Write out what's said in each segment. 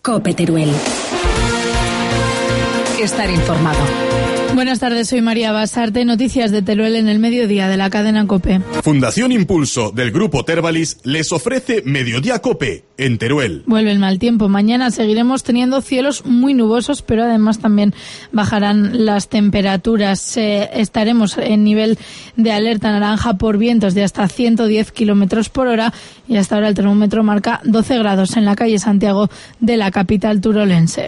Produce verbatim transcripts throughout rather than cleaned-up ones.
COPE Teruel. Estar informado. Buenas tardes, soy María Basarte. Noticias de Teruel en el mediodía de la cadena COPE. Fundación Impulso del Grupo Tervalis les ofrece Mediodía COPE en Teruel. Vuelve el mal tiempo. Mañana seguiremos teniendo cielos muy nubosos, pero además también bajarán las temperaturas. Eh, estaremos en nivel de alerta naranja por vientos de hasta ciento diez kilómetros por hora y hasta ahora el termómetro marca doce grados en la calle Santiago de la capital turolense.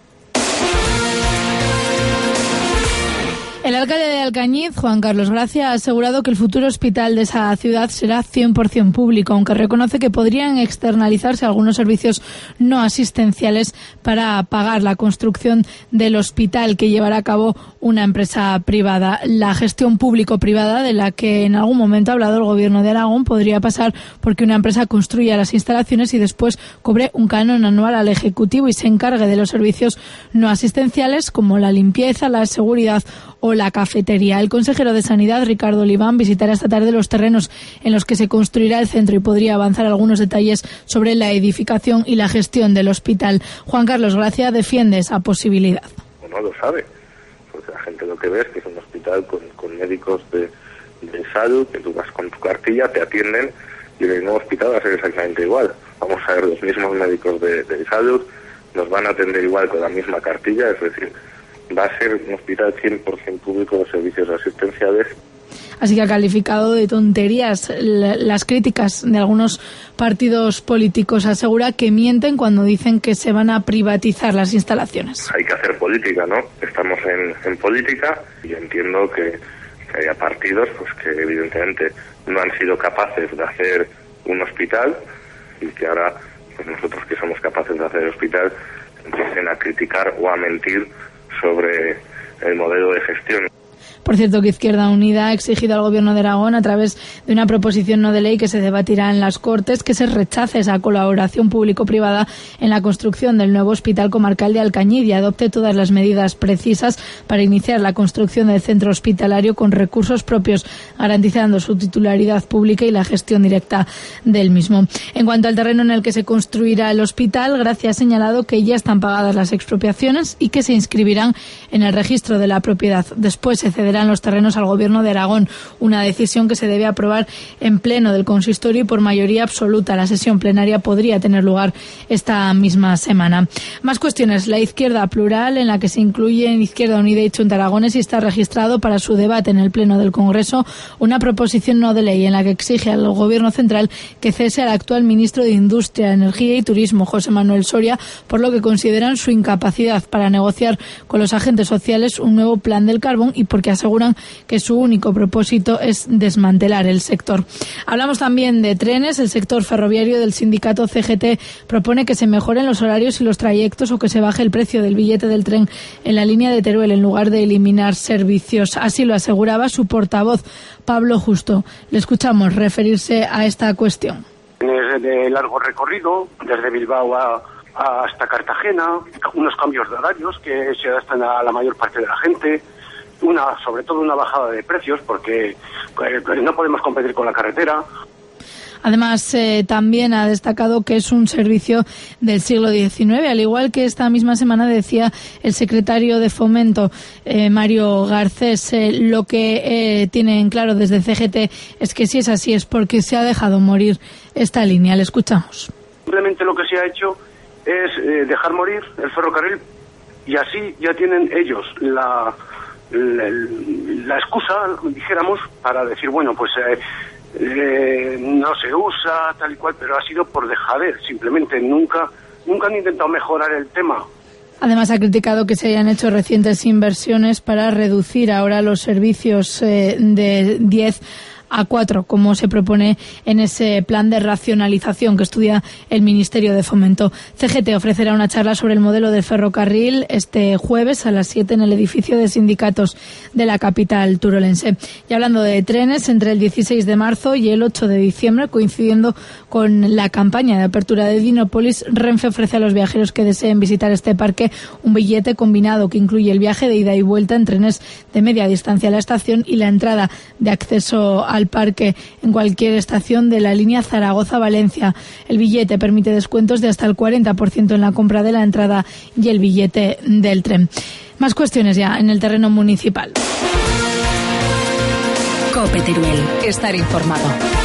El alcalde de Alcañiz, Juan Carlos Gracia, ha asegurado que el futuro hospital de esa ciudad será cien por ciento público, aunque reconoce que podrían externalizarse algunos servicios no asistenciales para pagar la construcción del hospital que llevará a cabo una empresa privada. La gestión público-privada de la que en algún momento ha hablado el Gobierno de Aragón podría pasar porque una empresa construya las instalaciones y después cobre un canon anual al Ejecutivo y se encargue de los servicios no asistenciales como la limpieza, la seguridad o la cafetería. El consejero de Sanidad, Ricardo Oliván, visitará esta tarde los terrenos en los que se construirá el centro y podría avanzar algunos detalles sobre la edificación y la gestión del hospital. Juan Carlos Gracia defiende esa posibilidad. No lo sabe, porque la gente lo que ve es que es un hospital con, con médicos de, de salud, que tú vas con tu cartilla, te atienden y en el nuevo hospital va a ser exactamente igual. Vamos a ver los mismos médicos de, de salud, nos van a atender igual con la misma cartilla, es decir, va a ser un hospital cien por ciento público de servicios asistenciales. Así que ha calificado de tonterías las críticas de algunos partidos políticos. Asegura que mienten cuando dicen que se van a privatizar las instalaciones. Hay que hacer política, ¿no? Estamos en, en política y entiendo que, que haya partidos pues que evidentemente no han sido capaces de hacer un hospital y que ahora pues nosotros que somos capaces de hacer el hospital empiecen a criticar o a mentir sobre el modelo de gestión. Por cierto, que Izquierda Unida ha exigido al Gobierno de Aragón, a través de una proposición no de ley que se debatirá en las Cortes, que se rechace esa colaboración público-privada en la construcción del nuevo Hospital Comarcal de Alcañiz y adopte todas las medidas precisas para iniciar la construcción del centro hospitalario con recursos propios, garantizando su titularidad pública y la gestión directa del mismo. En cuanto al terreno en el que se construirá el hospital, Gracia ha señalado que ya están pagadas las expropiaciones y que se inscribirán en el registro de la propiedad. Después se cederá los terrenos al Gobierno de Aragón, una decisión que se debe aprobar en pleno del consistorio y por mayoría absoluta. La sesión plenaria podría tener lugar esta misma semana. Más cuestiones. La izquierda plural, en la que se incluyen Izquierda Unida y Chunta Aragones, y está registrado para su debate en el pleno del Congreso una proposición no de ley en la que exige al Gobierno central que cese al actual ministro de Industria, Energía y Turismo, José Manuel Soria, por lo que consideran su incapacidad para negociar con los agentes sociales un nuevo plan del carbón y porque aseguran que su único propósito es desmantelar el sector. Hablamos también de trenes. El sector ferroviario del sindicato C G T propone que se mejoren los horarios y los trayectos o que se baje el precio del billete del tren en la línea de Teruel en lugar de eliminar servicios. Así lo aseguraba su portavoz, Pablo Justo. Le escuchamos referirse a esta cuestión. Es de largo recorrido, desde Bilbao a hasta Cartagena, unos cambios de horarios que se adaptan a la mayor parte de la gente, una sobre todo una bajada de precios porque eh, no podemos competir con la carretera. Además, eh, también ha destacado que es un servicio del siglo diecinueve, al igual que esta misma semana decía el secretario de Fomento, eh, Mario Garcés. Eh, lo que eh, tienen claro desde C G T es que si es así es porque se ha dejado morir esta línea. Le escuchamos. Simplemente lo que se ha hecho es eh, dejar morir el ferrocarril y así ya tienen ellos la... La, la excusa, dijéramos, para decir, bueno, pues eh, eh, no se usa, tal y cual, pero ha sido por dejadez, simplemente nunca, nunca han intentado mejorar el tema. Además, ha criticado que se hayan hecho recientes inversiones para reducir ahora los servicios eh, de diez a cuatro, como se propone en ese plan de racionalización que estudia el Ministerio de Fomento. C G T ofrecerá una charla sobre el modelo de ferrocarril este jueves a las siete en el edificio de sindicatos de la capital turolense. Y hablando de trenes, entre el dieciséis de marzo y el ocho de diciembre, coincidiendo con la campaña de apertura de Dinópolis, Renfe ofrece a los viajeros que deseen visitar este parque un billete combinado que incluye el viaje de ida y vuelta en trenes de media distancia a la estación y la entrada de acceso a al parque en cualquier estación de la línea Zaragoza-Valencia. El billete permite descuentos de hasta el cuarenta por ciento en la compra de la entrada y el billete del tren. Más cuestiones ya en el terreno municipal. COPE Teruel. Estar informado.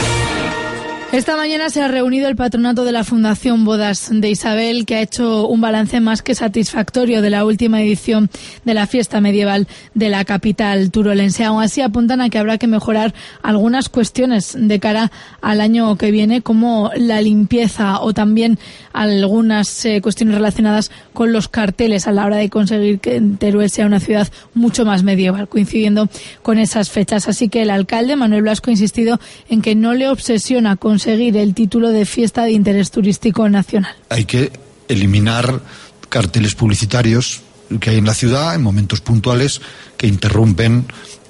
Esta mañana se ha reunido el patronato de la Fundación Bodas de Isabel, que ha hecho un balance más que satisfactorio de la última edición de la fiesta medieval de la capital turolense. Aún así, apuntan a que habrá que mejorar algunas cuestiones de cara al año que viene, como la limpieza o también algunas eh, cuestiones relacionadas con los carteles a la hora de conseguir que Teruel sea una ciudad mucho más medieval, coincidiendo con esas fechas. Así que el alcalde, Manuel Blasco, ha insistido en que no le obsesiona con conseguir el título de fiesta de interés turístico nacional. Hay que eliminar carteles publicitarios que hay en la ciudad en momentos puntuales que interrumpen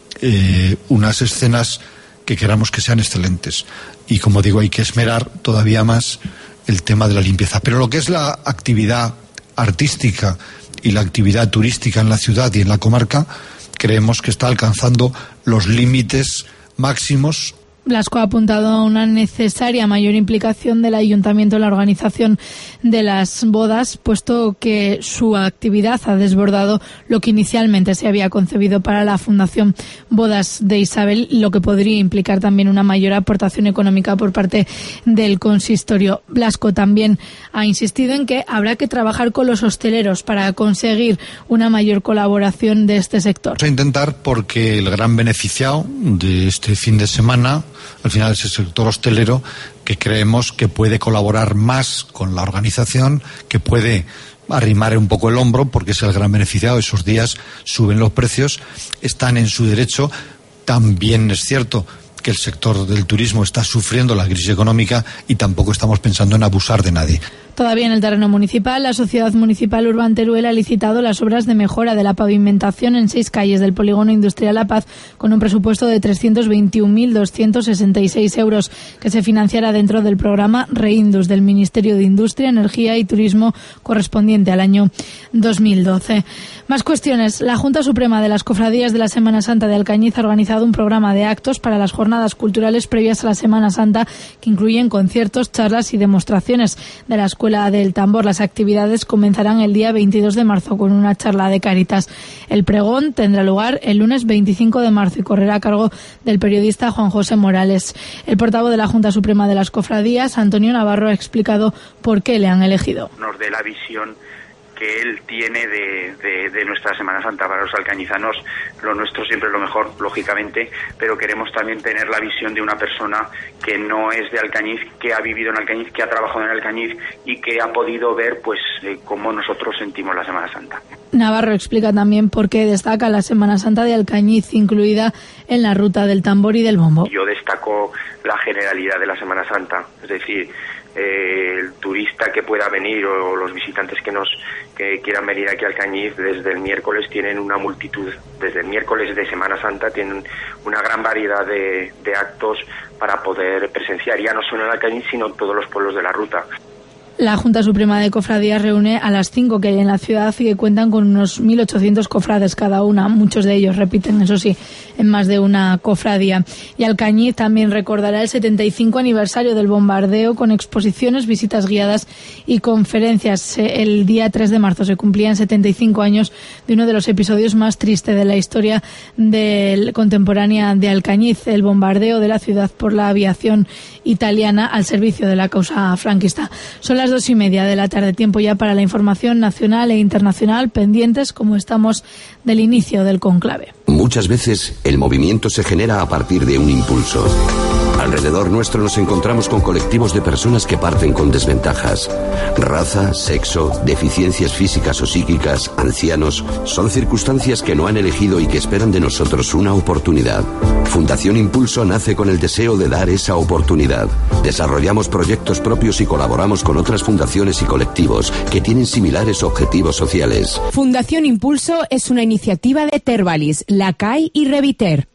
eh, unas escenas que queramos que sean excelentes. Y como digo, hay que esmerar todavía más el tema de la limpieza. Pero lo que es la actividad artística y la actividad turística en la ciudad y en la comarca, creemos que está alcanzando los límites máximos. Blasco ha apuntado a una necesaria mayor implicación del ayuntamiento en la organización de las bodas, puesto que su actividad ha desbordado lo que inicialmente se había concebido para la Fundación Bodas de Isabel, lo que podría implicar también una mayor aportación económica por parte del consistorio. Blasco también ha insistido en que habrá que trabajar con los hosteleros para conseguir una mayor colaboración de este sector. Vamos a intentar, porque el gran beneficiado de este fin de semana al final es el sector hostelero, que creemos que puede colaborar más con la organización, que puede arrimar un poco el hombro, porque es el gran beneficiado. Esos días suben los precios, están en su derecho. También es cierto que el sector del turismo está sufriendo la crisis económica y tampoco estamos pensando en abusar de nadie. Todavía en el terreno municipal, la Sociedad Municipal Urban Teruel ha licitado las obras de mejora de la pavimentación en seis calles del Polígono Industrial La Paz, con un presupuesto de trescientos veintiún mil doscientos sesenta y seis euros, que se financiará dentro del programa Reindus del Ministerio de Industria, Energía y Turismo, correspondiente al año dos mil doce. Más cuestiones. La Junta Suprema de las Cofradías de la Semana Santa de Alcañiz ha organizado un programa de actos para las jornadas culturales previas a la Semana Santa, que incluyen conciertos, charlas y demostraciones de la Escuela del Tambor. Las actividades comenzarán el día veintidós de marzo con una charla de Cáritas. El pregón tendrá lugar el lunes veinticinco de marzo y correrá a cargo del periodista Juan José Morales. El portavoz de la Junta Suprema de las Cofradías, Antonio Navarro, ha explicado por qué le han elegido. Nos dé la visión que él tiene de, de, de nuestra Semana Santa. Para los alcañizanos lo nuestro siempre es lo mejor, lógicamente, pero queremos también tener la visión de una persona que no es de Alcañiz, que ha vivido en Alcañiz, que ha trabajado en Alcañiz y que ha podido ver pues eh, cómo nosotros sentimos la Semana Santa. Navarro explica también por qué destaca la Semana Santa de Alcañiz, incluida en la ruta del tambor y del bombo. Yo destaco la generalidad de la Semana Santa, es decir, Eh, el turista que pueda venir o los visitantes que nos que quieran venir aquí a Alcañiz desde el miércoles tienen una multitud, desde el miércoles de Semana Santa tienen una gran variedad de, de actos para poder presenciar, ya no solo en Alcañiz sino en todos los pueblos de la ruta. La Junta Suprema de Cofradías reúne a las cinco que hay en la ciudad y que cuentan con unos mil ochocientos cofrades cada una. Muchos de ellos repiten, eso sí, en más de una cofradía. Y Alcañiz también recordará el setenta y cinco aniversario del bombardeo, con exposiciones, visitas guiadas y conferencias. El día tres de marzo se cumplían setenta y cinco años de uno de los episodios más tristes de la historia del, contemporánea de Alcañiz, el bombardeo de la ciudad por la aviación italiana al servicio de la causa franquista. Son las dos y media de la tarde, tiempo ya para la información nacional e internacional, pendientes como estamos del inicio del conclave. Muchas veces el movimiento se genera a partir de un impulso. Alrededor nuestro nos encontramos con colectivos de personas que parten con desventajas. Raza, sexo, deficiencias físicas o psíquicas, ancianos, son circunstancias que no han elegido y que esperan de nosotros una oportunidad. Fundación Impulso nace con el deseo de dar esa oportunidad. Desarrollamos proyectos propios y colaboramos con otras fundaciones y colectivos que tienen similares objetivos sociales. Fundación Impulso es una iniciativa de Tervalis, La C A I y Reviter.